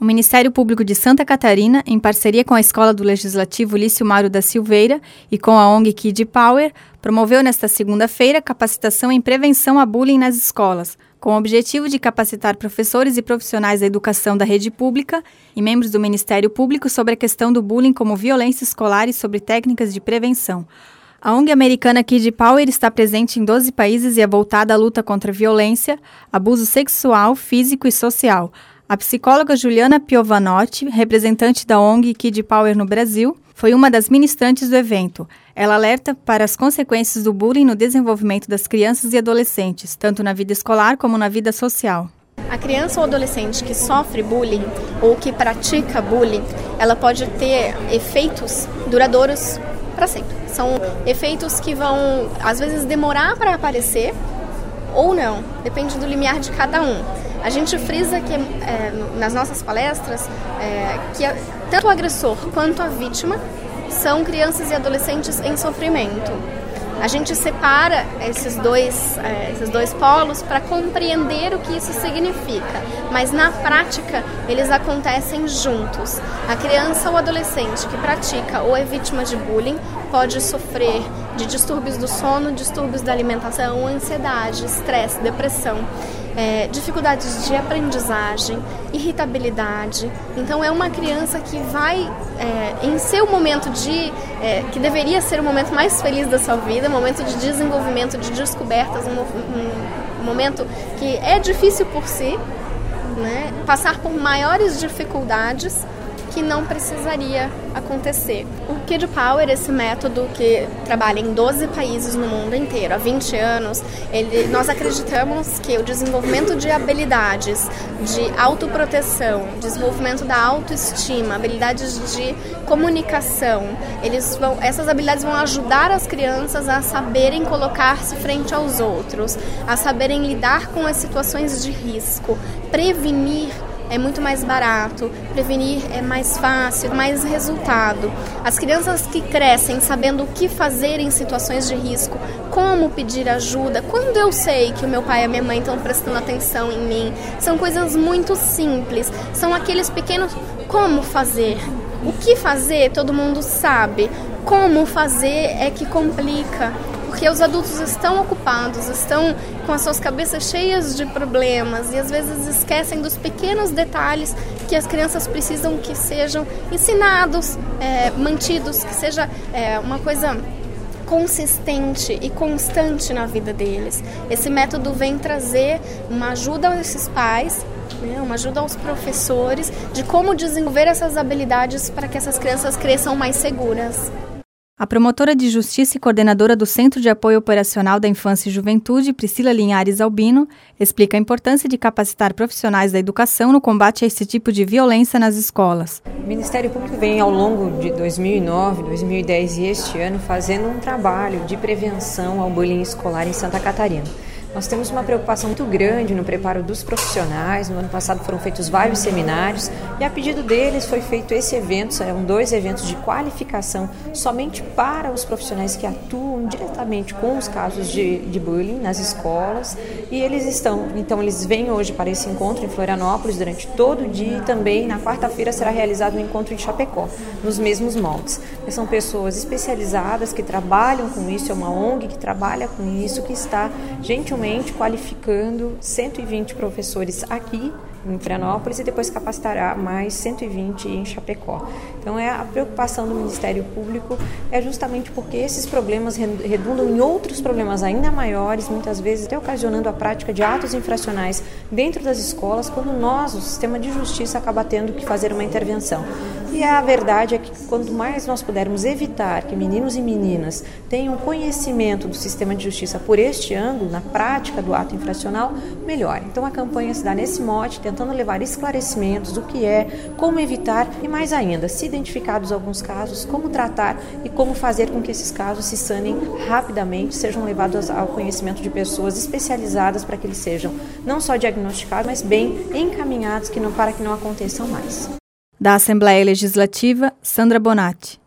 O Ministério Público de Santa Catarina, em parceria com a Escola do Legislativo Lício Mário da Silveira e com a ONG Kid Power, promoveu nesta segunda-feira capacitação em prevenção a bullying nas escolas, com o objetivo de capacitar professores e profissionais da educação da rede pública e membros do Ministério Público sobre a questão do bullying como violência escolar e sobre técnicas de prevenção. A ONG americana Kid Power está presente em 12 países e é voltada à luta contra a violência, abuso sexual, físico e social. A psicóloga Juliana Piovanotti, representante da ONG Kid Power no Brasil, foi uma das ministrantes do evento. Ela alerta para as consequências do bullying no desenvolvimento das crianças e adolescentes, tanto na vida escolar como na vida social. A criança ou adolescente que sofre bullying ou que pratica bullying, ela pode ter efeitos duradouros para sempre. São efeitos que vão, às vezes, demorar para aparecer ou não, depende do limiar de cada um. A gente frisa que nas nossas palestras que tanto o agressor quanto a vítima são crianças e adolescentes em sofrimento. A gente separa esses dois polos para compreender o que isso significa, mas na prática eles acontecem juntos. A criança ou adolescente que pratica ou é vítima de bullying pode sofrer de distúrbios do sono, distúrbios da alimentação, ansiedade, estresse, depressão, dificuldades de aprendizagem, irritabilidade. Então é uma criança que vai, em seu momento que deveria ser o momento mais feliz da sua vida, momento de desenvolvimento, de descobertas, um momento que é difícil por si, né, passar por maiores dificuldades que não precisaria acontecer. O Kid Power, esse método que trabalha em 12 países no mundo inteiro há 20 anos, nós acreditamos que o desenvolvimento de habilidades de autoproteção, desenvolvimento da autoestima, habilidades de comunicação, essas habilidades vão ajudar as crianças a saberem colocar-se frente aos outros, a saberem lidar com as situações de risco, prevenir. É muito mais barato, prevenir é mais fácil, mais resultado. As crianças que crescem sabendo o que fazer em situações de risco, como pedir ajuda, quando eu sei que o meu pai e a minha mãe estão prestando atenção em mim, são coisas muito simples, são aqueles pequenos como fazer. O que fazer todo mundo sabe, como fazer é que complica. Porque os adultos estão ocupados, estão com as suas cabeças cheias de problemas e às vezes esquecem dos pequenos detalhes que as crianças precisam que sejam ensinados, mantidos, que seja uma coisa consistente e constante na vida deles. Esse método vem trazer uma ajuda a esses pais, uma ajuda aos professores de como desenvolver essas habilidades para que essas crianças cresçam mais seguras. A promotora de Justiça e coordenadora do Centro de Apoio Operacional da Infância e Juventude, Priscila Linhares Albino, explica a importância de capacitar profissionais da educação no combate a esse tipo de violência nas escolas. O Ministério Público vem ao longo de 2009, 2010 e este ano fazendo um trabalho de prevenção ao bullying escolar em Santa Catarina. Nós temos uma preocupação muito grande no preparo dos profissionais. No ano passado foram feitos vários seminários e a pedido deles foi feito esse evento, são 2 eventos de qualificação somente para os profissionais que atuam diretamente com os casos de bullying nas escolas e eles vêm hoje para esse encontro em Florianópolis durante todo o dia e também na quarta-feira será realizado um encontro em Chapecó, nos mesmos moldes. São pessoas especializadas que trabalham com isso, é uma ONG que trabalha com isso, que está gentilmente qualificando 120 professores aqui em Florianópolis e depois capacitará mais 120 em Chapecó. Então a preocupação do Ministério Público é justamente porque esses problemas redundam em outros problemas ainda maiores, muitas vezes até ocasionando a prática de atos infracionais dentro das escolas, quando nós, o sistema de justiça, acaba tendo que fazer uma intervenção. E a verdade é que quanto mais nós pudermos evitar que meninos e meninas tenham conhecimento do sistema de justiça por este ângulo, na prática do ato infracional, melhor. Então a campanha se dá nesse mote, tentando levar esclarecimentos do que é, como evitar e mais ainda, se identificados alguns casos, como tratar e como fazer com que esses casos se sanem rapidamente, sejam levados ao conhecimento de pessoas especializadas para que eles sejam não só diagnosticados, mas bem encaminhados para que não aconteçam mais. Da Assembleia Legislativa, Sandra Bonatti.